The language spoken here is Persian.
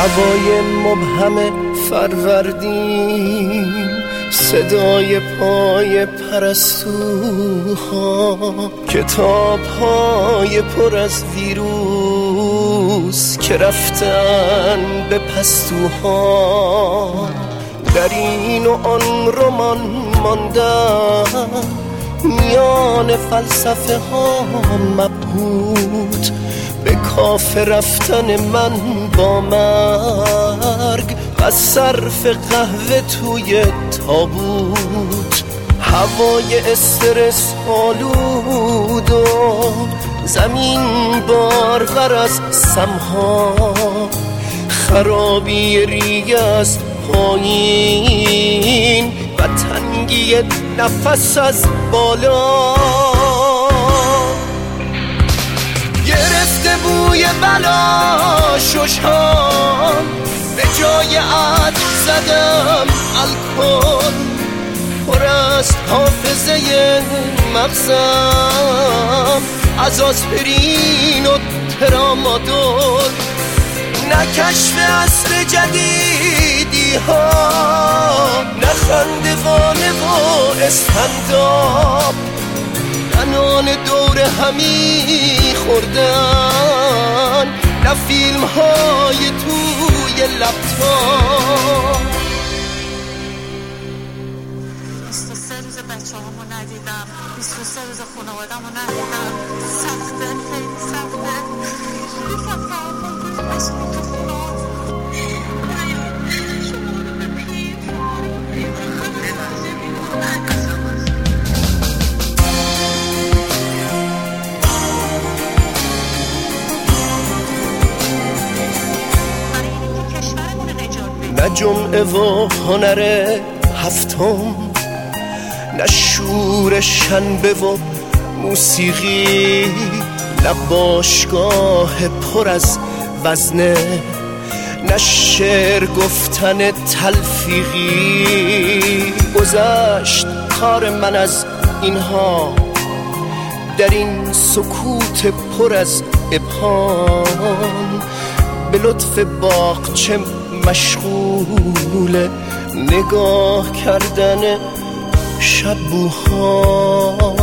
هوای مبهم فروردین، صدای پای پرستوها، کتاب‌های پر از ویروس که رفتن به پستوها. در این و آن رمان ماندم، میان فلسفه ها مبهوت، به کافه رفتن من با مرگ و صرف قهوه توی تابوت. هوای استرس آلود و زمین بارور از سمها، خرابی ریگ از پایین و تنگی نفس از بالا. گرفته بوی بلا ششم، به جای عطر زدم الکل، پر از حافظه مغزم از آسپرین و ترامادول. نه کشف عصر جدیدی ها، نه خندوانه و استنداپ، نه نان دور همی خوردن، نه فیلم های توی لپتاپ. 23 روز بچه هامو ندیدم، 23 روز خانوادم رو ندیدم. سخته، خیلی سخته. یکم فهم کنید بشینید تو خونه شما رو به پیر نه جمعه و هنر هفتم، نه شور شنبه و موسیقی، نه باشگاه پر از وزنه، نه شعر گفتن تلفیقی. گذشت کار من از اینها، در این سکوت پر از ابهام، به لطف باغچه مشغول نگاه کردن شبوها.